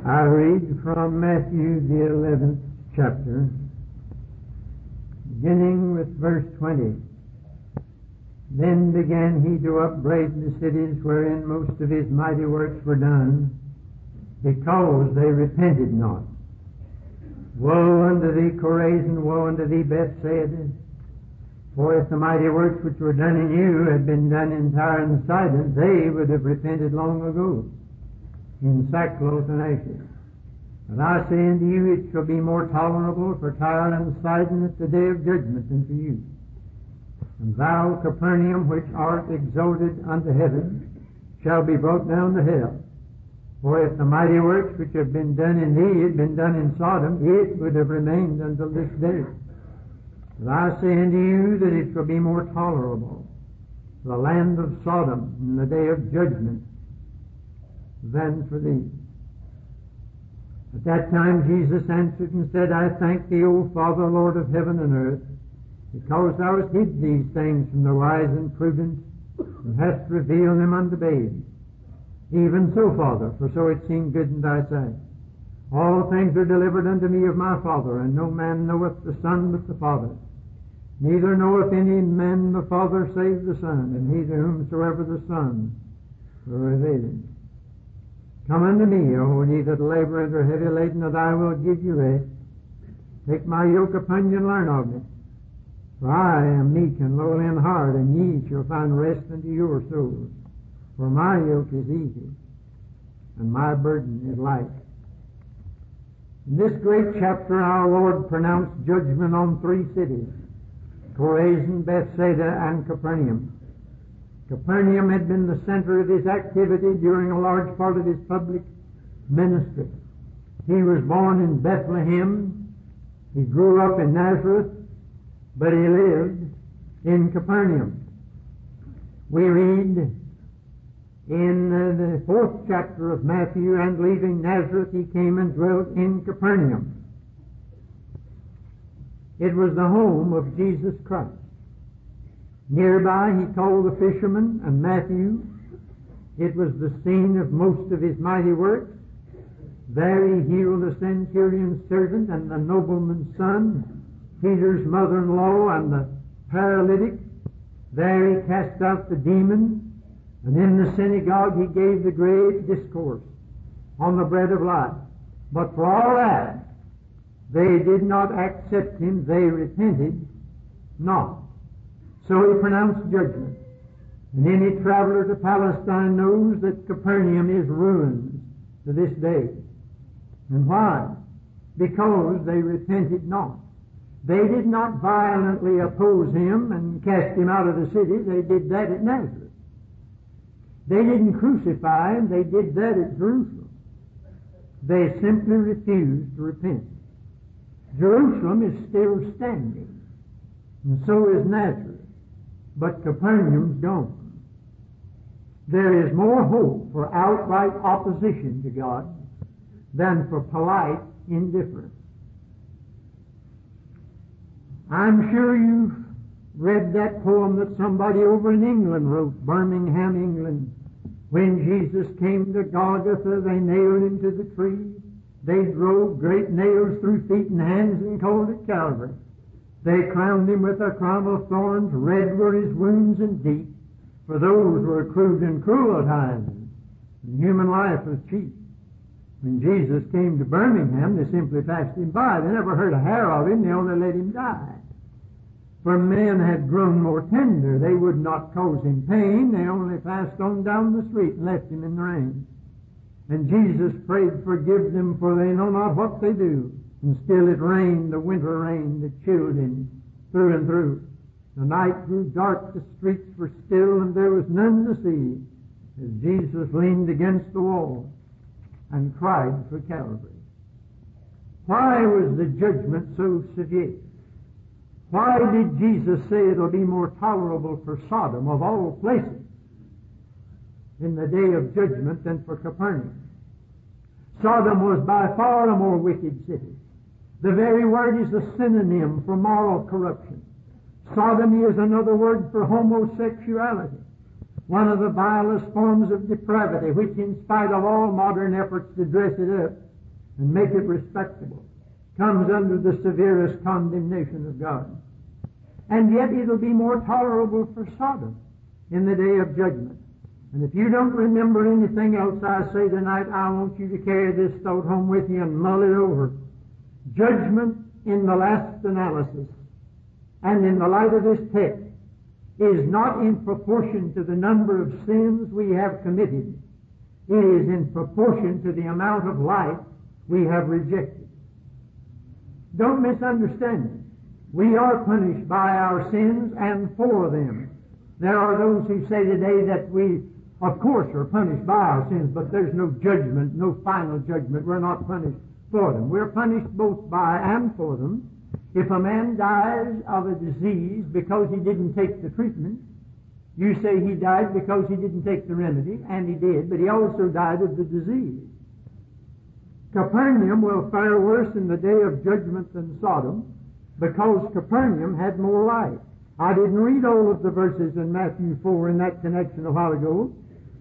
I read from Matthew the 11th chapter, beginning with verse 20. Then began he to upbraid the cities wherein most of his mighty works were done, because they repented not. Woe unto thee, Chorazin! Woe unto thee, Bethsaida! For if the mighty works which were done in you had been done in Tyre and Sidon, they would have repented long ago, in sackcloth and ashes. But I say unto you, it shall be more tolerable for Tyre and Sidon at the day of judgment than for you. And thou, Capernaum, which art exalted unto heaven, shall be brought down to hell. For if the mighty works which have been done in thee had been done in Sodom, it would have remained until this day. But I say unto you that it shall be more tolerable for the land of Sodom in the day of judgment than for thee. At that time Jesus answered and said, I thank thee, O Father, Lord of heaven and earth, because thou hast hid these things from the wise and prudent, and hast revealed them unto babes. Even so, Father, for so it seemed good in thy sight. All things are delivered unto me of my Father, and no man knoweth the Son but the Father. Neither knoweth any man the Father save the Son, and he to whomsoever the Son will reveal him. Come unto me, O ye that labor and are heavy laden, and I will give you rest. Take my yoke upon you and learn of me. For I am meek and lowly in heart, and ye shall find rest unto your souls. For my yoke is easy, and my burden is light. In this great chapter, our Lord pronounced judgment on three cities: Chorazin, Bethsaida, and Capernaum. Capernaum had been the center of his activity during a large part of his public ministry. He was born in Bethlehem. He grew up in Nazareth, but he lived in Capernaum. We read in the 4th chapter of Matthew, and leaving Nazareth, he came and dwelt in Capernaum. It was the home of Jesus Christ. Nearby he called the fishermen, and Matthew. It was the scene of most of his mighty works. There he healed the centurion's servant and the nobleman's son, Peter's mother-in-law, and the paralytic. There he cast out the demon, and in the synagogue he gave the great discourse on the bread of life. But for all that, they did not accept him, they repented not. So he pronounced judgment. And any traveler to Palestine knows that Capernaum is ruined to this day. And why? Because they repented not. They did not violently oppose him and cast him out of the city. They did that at Nazareth. They didn't crucify him. They did that at Jerusalem. They simply refused to repent. Jerusalem is still standing, and so is Nazareth. But Capernaum's gone. There is more hope for outright opposition to God than for polite indifference. I'm sure you've read that poem that somebody over in England wrote, Birmingham, England. When Jesus came to Golgotha, they nailed him to the tree. They drove great nails through feet and hands and called it Calvary. They crowned him with a crown of thorns, red were his wounds and deep, for those were crude and cruel times, and human life was cheap. When Jesus came to Birmingham, they simply passed him by. They never heard a hair of him, they only let him die. For men had grown more tender, they would not cause him pain, they only passed on down the street and left him in the rain. And Jesus prayed, forgive them, for they know not what they do. And still it rained, the winter rain that chilled him through and through. The night grew dark, the streets were still, and there was none to see, as Jesus leaned against the wall and cried for Calvary. Why was the judgment so severe? Why did Jesus say it'll be more tolerable for Sodom, of all places, in the day of judgment than for Capernaum? Sodom was by far a more wicked city. The very word is a synonym for moral corruption. Sodomy is another word for homosexuality, one of the vilest forms of depravity, which in spite of all modern efforts to dress it up, and make it respectable comes under the severest condemnation of God. And yet it'll be more tolerable for Sodom in the day of judgment. And if you don't remember anything else I say tonight, I want you to carry this thought home with you and mull it over. Judgment in the last analysis and in the light of this text is not in proportion to the number of sins we have committed. It is in proportion to the amount of life we have rejected. Don't misunderstand me. We are punished by our sins and for them. There are those who say today that we, of course, are punished by our sins, but there's no judgment, no final judgment. We're not punished for them. We're punished both by and for them. If a man dies of a disease because he didn't take the treatment, you say he died because he didn't take the remedy, and he did, but he also died of the disease. Capernaum will fare worse in the day of judgment than Sodom, because Capernaum had more light. I didn't read all of the verses in Matthew 4 in that connection a while ago.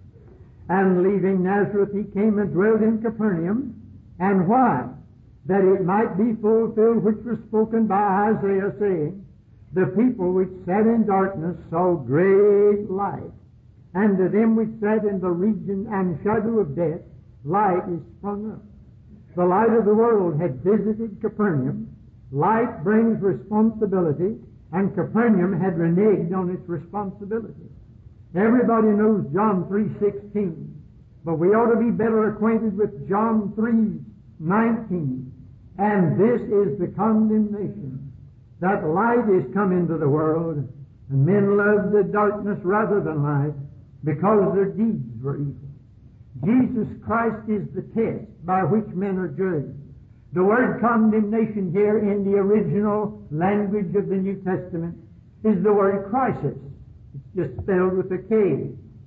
And leaving Nazareth, he came and dwelt in Capernaum. And why? That it might be fulfilled which was spoken by Isaiah, saying, the people which sat in darkness saw great light. And to them which sat in the region and shadow of death, light is sprung up. The light of the world had visited Capernaum. Light brings responsibility, and Capernaum had reneged on its responsibility. Everybody knows John 3:16, but we ought to be better acquainted with John 3:19. And this is the condemnation, that light is come into the world, and men love the darkness rather than light, because their deeds were evil. Jesus Christ is the test by which men are judged. The word condemnation here in the original language of the New Testament is the word crisis. It's just spelled with a K.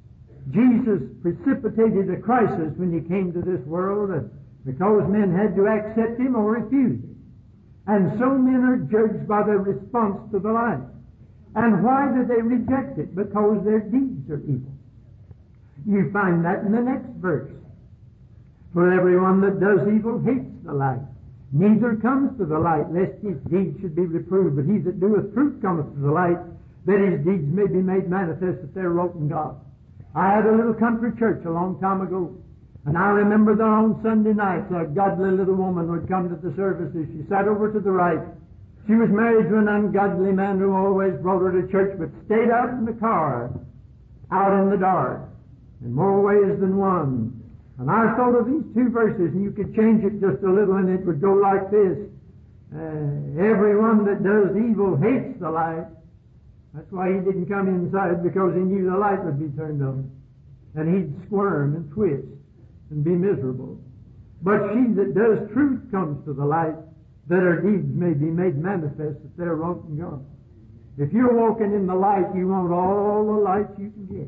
Jesus precipitated a crisis when he came to this world because men had to accept him or refuse him. And so men are judged by their response to the light. And why do they reject it? Because their deeds are evil. You find that in the next verse. For everyone that does evil hates the light, neither comes to the light, lest his deeds should be reproved. But he that doeth truth cometh to the light, that his deeds may be made manifest that they're wrought in God. I had a little country church a long time ago, and I remember that on Sunday nights a godly little woman would come to the services. She sat over to the right. She was married to an ungodly man who always brought her to church, but stayed out in the car, out in the dark, in more ways than one. And I thought of these two verses, and you could change it just a little, and it would go like this. Everyone that does evil hates the light. That's why he didn't come inside, because he knew the light would be turned on. And he'd squirm and twist and be miserable. But she that does truth comes to the light, that her deeds may be made manifest that they're wrought in God. If you're walking in the light, you want all the light you can get.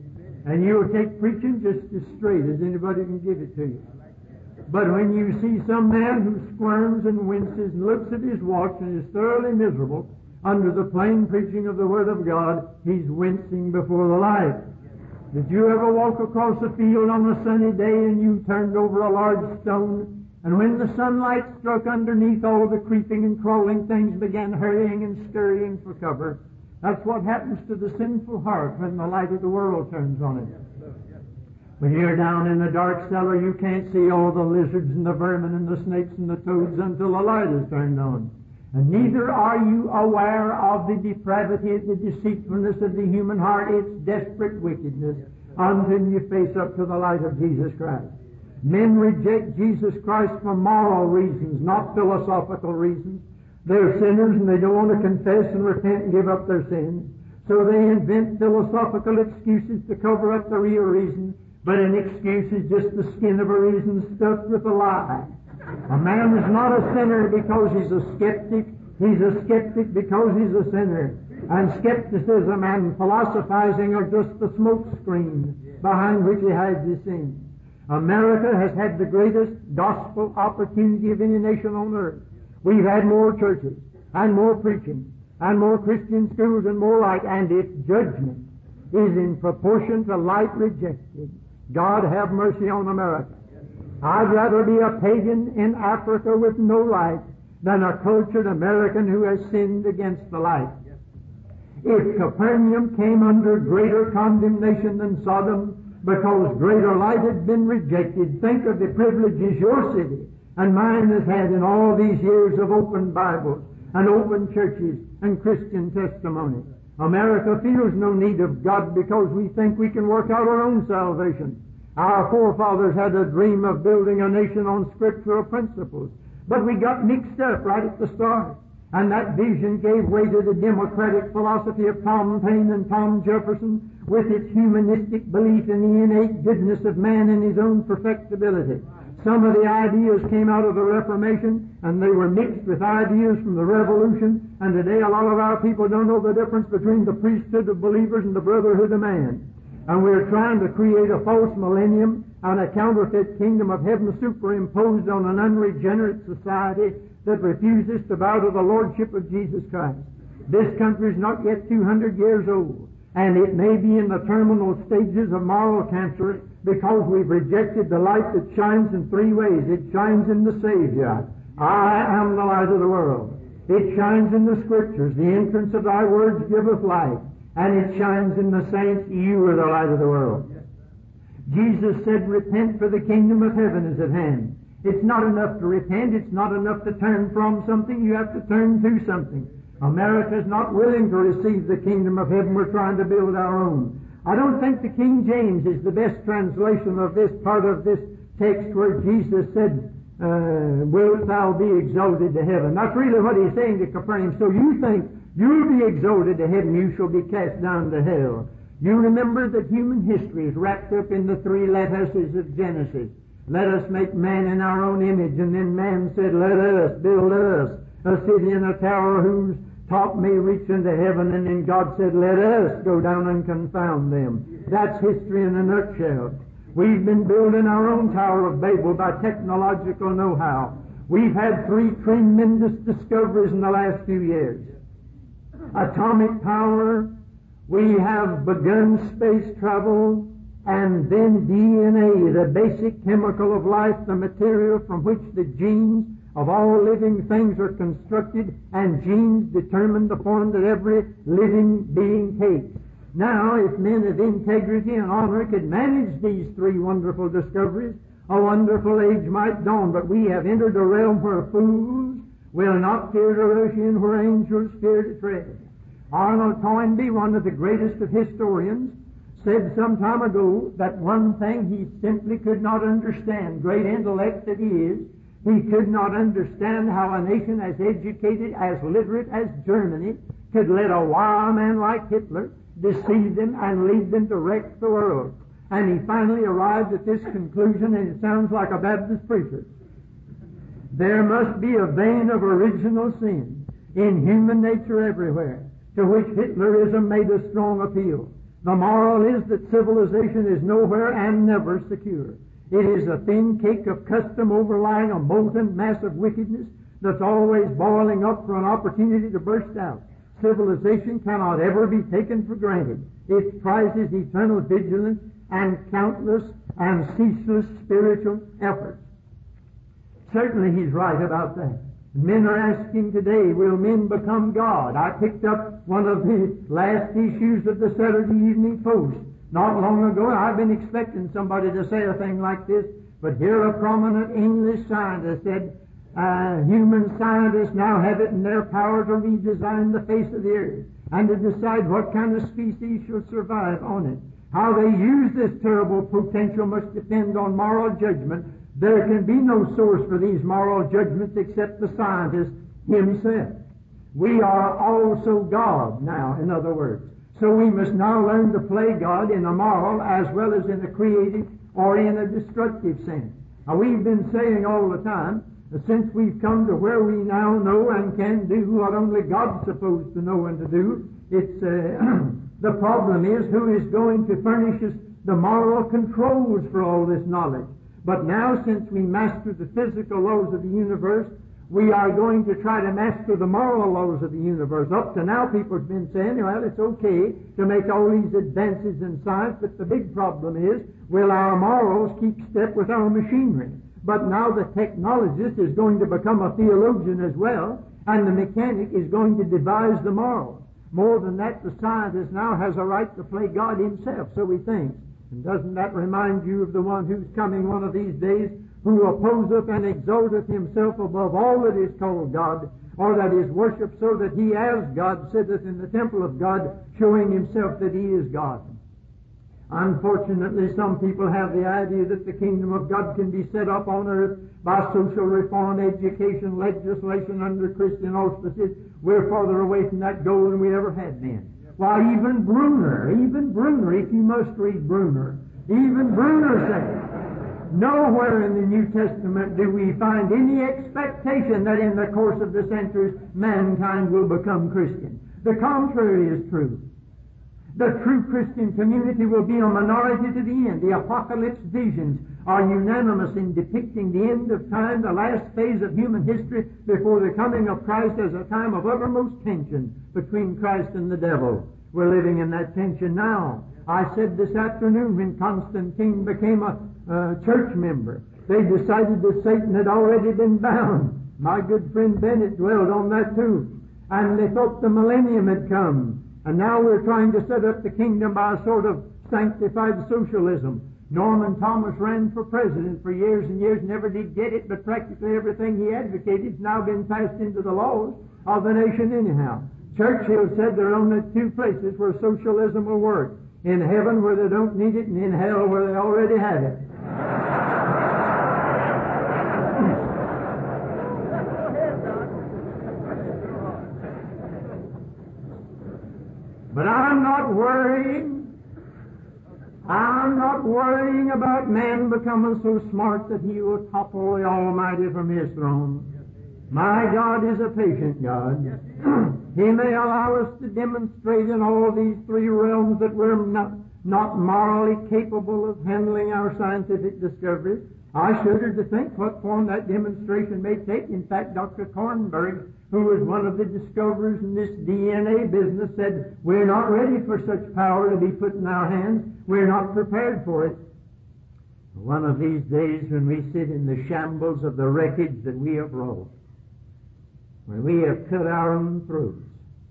And you'll take preaching just as straight as anybody can give it to you. But when you see some man who squirms and winces and looks at his watch and is thoroughly miserable under the plain preaching of the Word of God, he's wincing before the light. Did you ever walk across a field on a sunny day and you turned over a large stone, and when the sunlight struck underneath, all the creeping and crawling things began hurrying and scurrying for cover? That's what happens to the sinful heart when the light of the world turns on it. When you're down in a dark cellar, you can't see all the lizards and the vermin and the snakes and the toads until the light is turned on. And neither are you aware of the depravity, the deceitfulness of the human heart, its desperate wickedness, until you face up to the light of Jesus Christ. Men reject Jesus Christ for moral reasons, not philosophical reasons. They're sinners and they don't want to confess and repent and give up their sins. So they invent philosophical excuses to cover up the real reason. But an excuse is just the skin of a reason stuffed with a lie. A man is not a sinner because he's a skeptic. He's a skeptic because he's a sinner. And skepticism and philosophizing are just the smoke screen behind which he hides his sin. America has had the greatest gospel opportunity of any nation on earth. We've had more churches, and more preaching, and more Christian schools, and more light, and its judgment is in proportion to light rejected. God have mercy on America. I'd rather be a pagan in Africa with no light than a cultured American who has sinned against the light. If Capernaum came under greater condemnation than Sodom because greater light had been rejected, think of the privileges your city and mine has had in all these years of open Bibles and open churches and Christian testimony. America feels no need of God because we think we can work out our own salvation. Our forefathers had a dream of building a nation on scriptural principles, but we got mixed up right at the start. And that vision gave way to the democratic philosophy of Tom Paine and Tom Jefferson with its humanistic belief in the innate goodness of man and his own perfectibility. Some of the ideas came out of the Reformation, and they were mixed with ideas from the Revolution, and today a lot of our people don't know the difference between the priesthood of believers and the brotherhood of man. And we're trying to create a false millennium and a counterfeit kingdom of heaven superimposed on an unregenerate society that refuses to bow to the lordship of Jesus Christ. This country is not yet 200 years old, and it may be in the terminal stages of moral cancer because we've rejected the light that shines in three ways. It shines in the Savior. I am the light of the world. It shines in the Scriptures. The entrance of thy words giveth light. And it shines in the saints. You are the light of the world. Jesus said, repent, for the kingdom of heaven is at hand. It's not enough to repent. It's not enough to turn from something. You have to turn to something. America is not willing to receive the kingdom of heaven. We're trying to build our own. I don't think the King James is the best translation of this part of this text where Jesus said, wilt thou be exalted to heaven. That's really what he's saying to Capernaum. So you think you'll be exalted to heaven, you shall be cast down to hell. You remember that human history is wrapped up in the three let uses of Genesis. Let us make man in our own image. And then man said, let us build us a city and a tower whose top may reach into heaven. And then God said, let us go down and confound them. That's history in a nutshell. We've been building our own Tower of Babel by technological know-how. We've had three tremendous discoveries in the last few years. Atomic power, we have begun space travel, and then DNA, the basic chemical of life, the material from which the genes of all living things are constructed, and genes determine the form that every living being takes. Now, if men of integrity and honor could manage these three wonderful discoveries, a wonderful age might dawn. But we have entered a realm where fools will not fear to rush in, where angels fear to tread. Arnold Toynbee, one of the greatest of historians, said some time ago that one thing he simply could not understand, great intellect that he is, he could not understand how a nation as educated, as literate as Germany could let a wild man like Hitler deceive them and lead them to wreck the world. And he finally arrived at this conclusion, and it sounds like a Baptist preacher. There must be a vein of original sin in human nature everywhere, to which Hitlerism made a strong appeal. The moral is that civilization is nowhere and never secure. It is a thin cake of custom overlying a molten mass of wickedness that's always boiling up for an opportunity to burst out. Civilization cannot ever be taken for granted. It prizes eternal vigilance and countless and ceaseless spiritual efforts. Certainly he's right about that. Men are asking today, will men become God? I picked up one of the last issues of the Saturday Evening Post not long ago. I've been expecting somebody to say a thing like this, but here a prominent English scientist said, human scientists now have it in their power to redesign the face of the earth and to decide what kind of species shall survive on it. How they use this terrible potential must depend on moral judgment. There can be no source for these moral judgments except the scientist himself. We are also God now, in other words. So we must now learn to play God in a moral as well as in a creative or in a destructive sense. Now, we've been saying all the time, since we've come to where we now know and can do what only God's supposed to know and to do, it's the problem is who is going to furnish us the moral controls for all this knowledge. But now, since we master the physical laws of the universe, we are going to try to master the moral laws of the universe. Up to now, people have been saying, well, it's okay to make all these advances in science, but the big problem is, will our morals keep step with our machinery? But now the technologist is going to become a theologian as well, and the mechanic is going to devise the morals. More than that, the scientist now has a right to play God himself, so he thinks. And doesn't that remind you of the one who's coming one of these days, who will pose up and exalteth himself above all that is called God, or that is worshipped, so that he as God sitteth in the temple of God, showing himself that he is God. Unfortunately, some people have the idea that the kingdom of God can be set up on earth by social reform, education, legislation under Christian auspices. We're farther away from that goal than we ever had been. Why, even Bruner, if you must read Bruner, even Bruner says, nowhere in the New Testament do we find any expectation that in the course of the centuries mankind will become Christian. The contrary is true. The true Christian community will be a minority to the end. The apocalypse visions are unanimous in depicting the end of time, the last phase of human history before the coming of Christ, as a time of uttermost tension between Christ and the devil. We're living in that tension now. I said this afternoon, when Constantine became a church member, they decided that Satan had already been bound. My good friend Bennett dwelled on that too. And they thought the millennium had come. And now we're trying to set up the kingdom by a sort of sanctified socialism. Norman Thomas ran for president for years and years, never did get it, but practically everything he advocated has now been passed into the laws of the nation anyhow. Churchill said there are only two places where socialism will work: in heaven where they don't need it, and in hell where they already have it. But I'm not worrying about man becoming so smart that he will topple the Almighty from his throne. My God is a patient God. He may allow us to demonstrate in all these three realms that we're not morally capable of handling our scientific discoveries. I shudder to think what form that demonstration may take. In fact, Dr. Kornberg, who was one of the discoverers in this DNA business, said, we're not ready for such power to be put in our hands. We're not prepared for it. One of these days, when we sit in the shambles of the wreckage that we have wrought, when we have cut our own throats,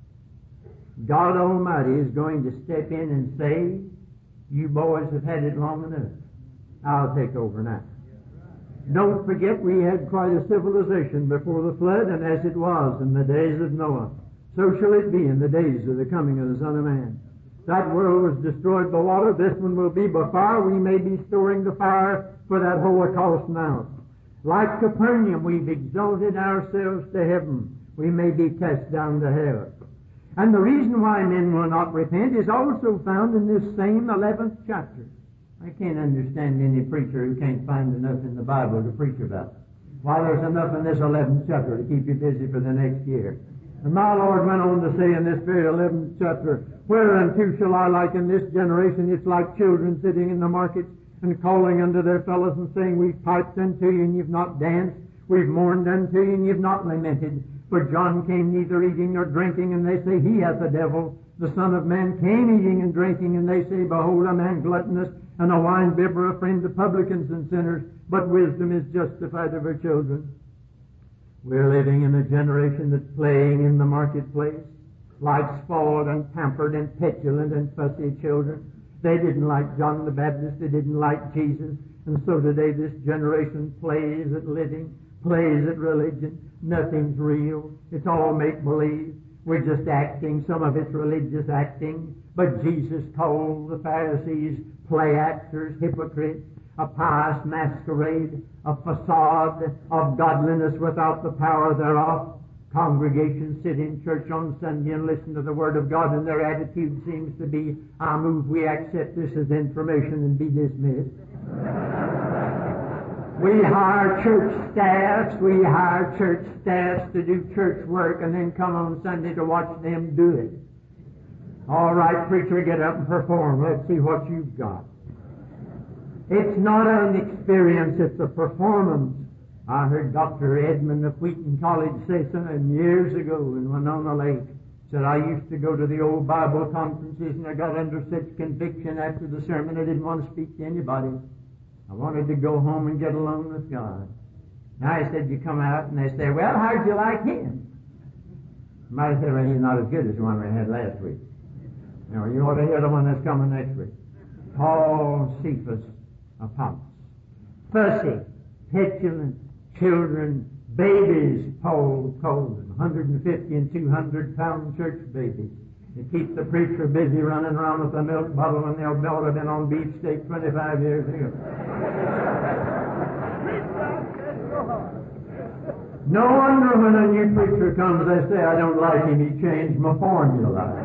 God Almighty is going to step in and say, you boys have had it long enough. I'll take over now. Don't forget, we had quite a civilization before the flood, and as it was in the days of Noah, so shall it be in the days of the coming of the Son of Man. That world was destroyed by water. This one will be by fire. We may be storing the fire for that Holocaust now. Like Capernaum, we've exalted ourselves to heaven. We may be cast down to hell. And the reason why men will not repent is also found in this same 11th chapter. I can't understand any preacher who can't find enough in the Bible to preach about. Why, there's enough in this 11th chapter to keep you busy for the next year. And my Lord went on to say in this very 11th chapter, whereunto shall I liken this generation? It's like children sitting in the market and calling unto their fellows and saying, we've piped unto you and you've not danced. We've mourned unto you and you've not lamented. For John came neither eating nor drinking, and they say, he hath the devil. The Son of Man came eating and drinking, and they say, behold, a man gluttonous, and a wine-bibber, a friend to publicans and sinners, but wisdom is justified of her children. We're living in a generation that's playing in the marketplace like spoiled and pampered and petulant and fussy children. They didn't like John the Baptist, they didn't like Jesus, and so today this generation plays at living, plays at religion. Nothing's real. It's all make-believe. We're just acting. Some of it's religious acting. But Jesus called the Pharisees play actors, hypocrites, a pious masquerade, a facade of godliness without the power thereof. Congregations sit in church on Sunday and listen to the Word of God, and their attitude seems to be, I move we accept this as information and be dismissed. We hire church staffs to do church work and then come on Sunday to watch them do it. All right, preacher, get up and perform. Let's see what you've got. It's not an experience, it's a performance. I heard Dr. Edmund of Wheaton College say something years ago in Winona Lake. Said, I used to go to the old Bible conferences and I got under such conviction after the sermon I didn't want to speak to anybody. I wanted to go home and get alone with God. Now I said, you come out, and they say, well, how'd you like him? Might have said, well, he's not as good as the one we had last week. You know, you ought to hear the one that's coming next week. Paul Cephas Apollos. Fussy, petulant children, babies, Paul calls them, 150 and 200-pound church babies. It keeps the preacher busy running around with a milk bottle when they'll have been on beefsteak 25 years ago. No wonder when a new preacher comes, they say, I don't like him, he changed my formula.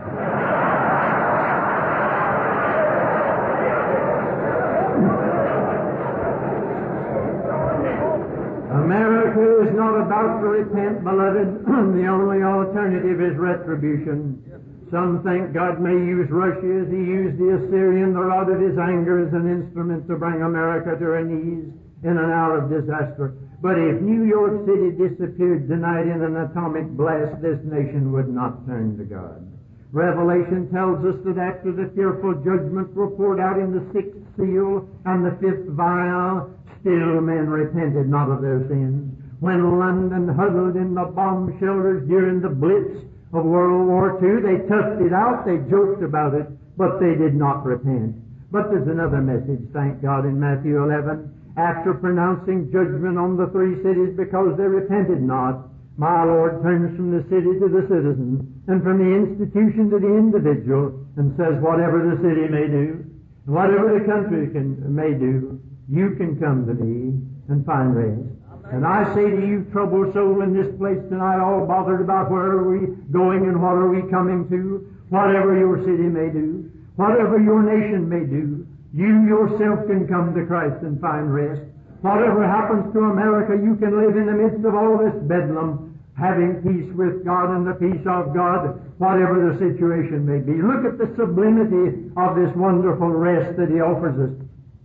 America is not about to repent, beloved. The only alternative is retribution. Some think God may use Russia as He used the Assyrian, the rod of His anger, as an instrument to bring America to her knees in an hour of disaster. But if New York City disappeared tonight in an atomic blast, this nation would not turn to God. Revelation tells us that after the fearful judgment were poured out in the sixth seal and the fifth vial, still men repented not of their sins. When London huddled in the bomb shelters during the Blitz of World War II, they toughed it out, they joked about it, but they did not repent. But there's another message, thank God, in Matthew 11. After pronouncing judgment on the three cities because they repented not, my Lord turns from the city to the citizen and from the institution to the individual and says, whatever the city may do, whatever the country may do, you can come to me and find rest. And I say to you, troubled soul in this place tonight, all bothered about where are we going and what are we coming to, whatever your city may do, whatever your nation may do, you yourself can come to Christ and find rest. Whatever happens to America, you can live in the midst of all this bedlam, having peace with God and the peace of God, whatever the situation may be. Look at the sublimity of this wonderful rest that He offers us.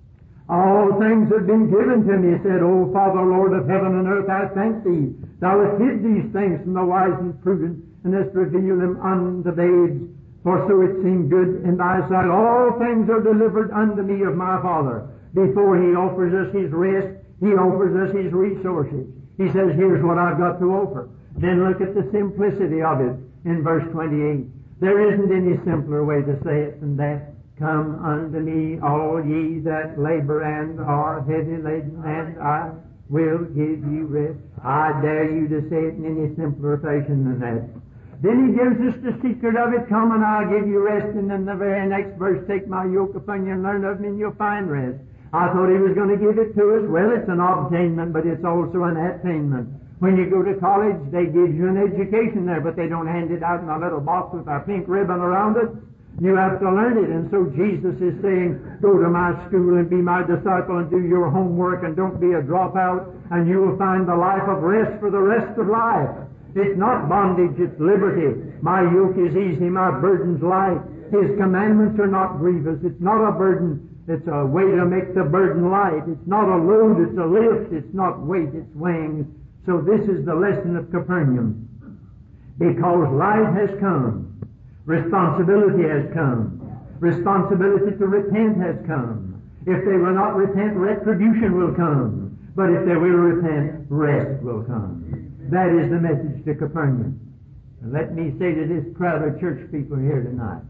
All things have been given to me, He said, O Father, Lord of heaven and earth, I thank Thee. Thou hast hid these things from the wise and prudent, and hast revealed them unto babes. For so it seemed good in Thy sight. All things are delivered unto me of my Father. Before He offers us His rest, He offers us His resources. He says, here's what I've got to offer. Then look at the simplicity of it in verse 28. There isn't any simpler way to say it than that. Come unto me, all ye that labor and are heavy laden, and I will give you rest. I dare you to say it in any simpler fashion than that. Then He gives us the secret of it. Come and I'll give you rest. And then the very next verse, take my yoke upon you and learn of me and you'll find rest. I thought He was going to give it to us. Well, it's an obtainment, but it's also an attainment. When you go to college, they give you an education there, but they don't hand it out in a little box with a pink ribbon around it. You have to learn it. And so Jesus is saying, go to my school and be my disciple and do your homework and don't be a dropout, and you will find the life of rest for the rest of life. It's not bondage, it's liberty. My yoke is easy, my burden's light. His commandments are not grievous. It's not a burden. It's a way to make the burden light. It's not a load, it's a lift. It's not weight, it's wings. So this is the lesson of Capernaum. Because light has come, responsibility has come. Responsibility to repent has come. If they will not repent, retribution will come. But if they will repent, rest will come. That is the message to Capernaum. And let me say to this crowd of church people here tonight,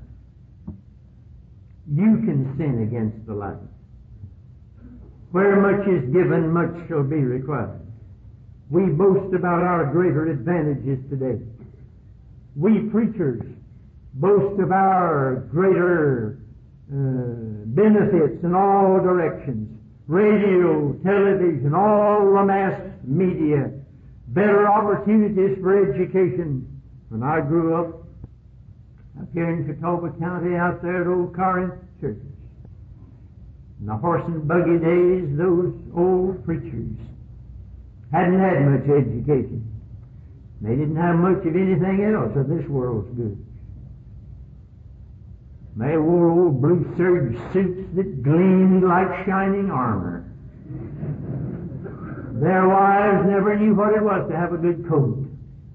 you can sin against the light. Where much is given, much shall be required. We boast about our greater advantages today. We preachers boast of our greater benefits in all directions. Radio, television, all the mass media, better opportunities for education. When I grew up here in Catawba County, out there at Old Corinth Church, in the horse and buggy days, those old preachers hadn't had much education. They didn't have much of anything else of this world's goods. They wore old blue serge suits that gleamed like shining armor. Their wives never knew what it was to have a good coat.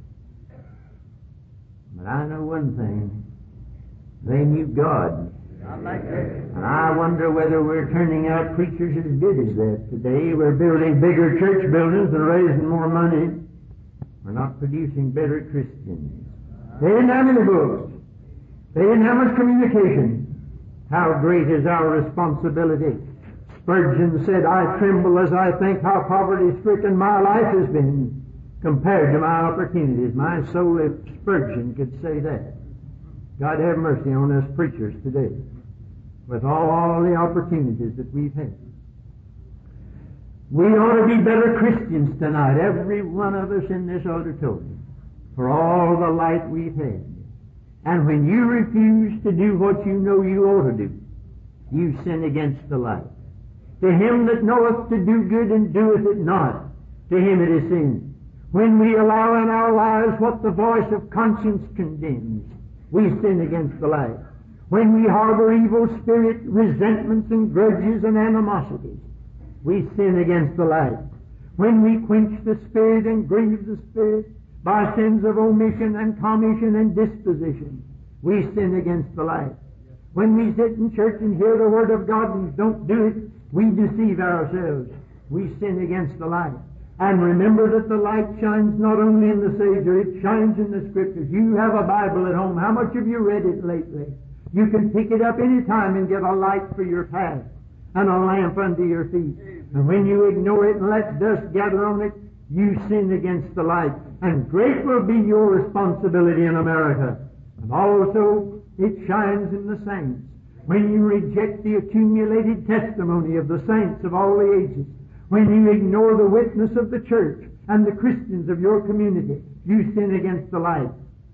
But I know one thing. They knew God. And I wonder whether we're turning out preachers as good as that today. We're building bigger church buildings and raising more money. We're not producing better Christians. They didn't have any books. They didn't have much communication. How great is our responsibility. Spurgeon said, I tremble as I think how poverty-stricken my life has been compared to my opportunities. My soul, if Spurgeon could say that. God have mercy on us preachers today with all the opportunities that we've had. We ought to be better Christians tonight, every one of us in this auditorium, for all the light we've had. And when you refuse to do what you know you ought to do, you sin against the light. To him that knoweth to do good and doeth it not, to him it is sin. When we allow in our lives what the voice of conscience condemns, we sin against the light. When we harbor evil spirit, resentments and grudges and animosities, we sin against the light. When we quench the Spirit and grieve the Spirit by sins of omission and commission and disposition, we sin against the light. When we sit in church and hear the Word of God and don't do it, we deceive ourselves. We sin against the light. And remember that the light shines not only in the Savior, it shines in the Scriptures. You have a Bible at home. How much have you read it lately? You can pick it up any time and get a light for your path and a lamp under your feet. And when you ignore it and let dust gather on it, you sin against the light. And great will be your responsibility in America. And also, it shines in the saints. When you reject the accumulated testimony of the saints of all the ages, when you ignore the witness of the church and the Christians of your community, you sin against the light.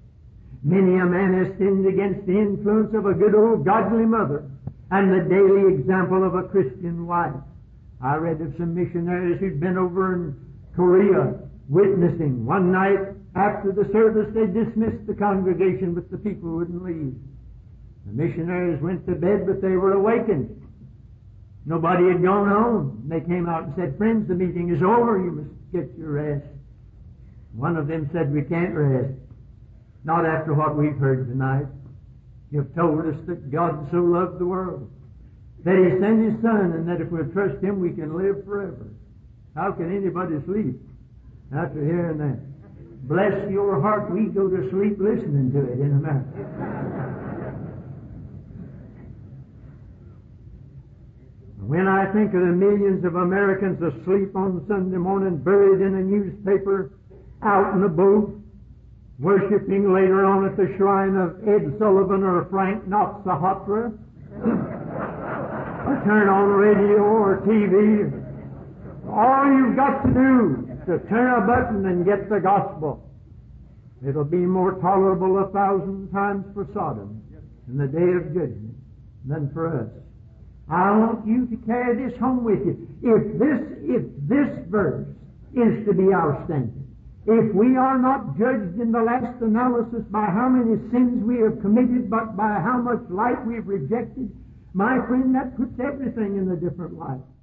Many a man has sinned against the influence of a good old godly mother and the daily example of a Christian wife. I read of some missionaries who'd been over in Korea witnessing. One night after the service, they dismissed the congregation, but the people wouldn't leave. The missionaries went to bed, but they were awakened. Nobody had gone home. They came out and said, friends, the meeting is over. You must get your rest. One of them said, we can't rest. Not after what we've heard tonight. You've told us that God so loved the world, that He sent His Son, and that if we'll trust Him, we can live forever. How can anybody sleep after hearing that? Bless your heart, we go to sleep listening to it in America. When I think of the millions of Americans asleep on Sunday morning, buried in a newspaper, out in a boat, worshiping later on at the shrine of Ed Sullivan or Frank Noxahatra, or turn on radio or TV. All you've got to do is to turn a button and get the gospel. It'll be more tolerable 1,000 times for Sodom in the day of judgment than for us. I want you to carry this home with you. If this verse is to be our standard, if we are not judged in the last analysis by how many sins we have committed, but by how much light we've rejected, my friend, that puts everything in a different light.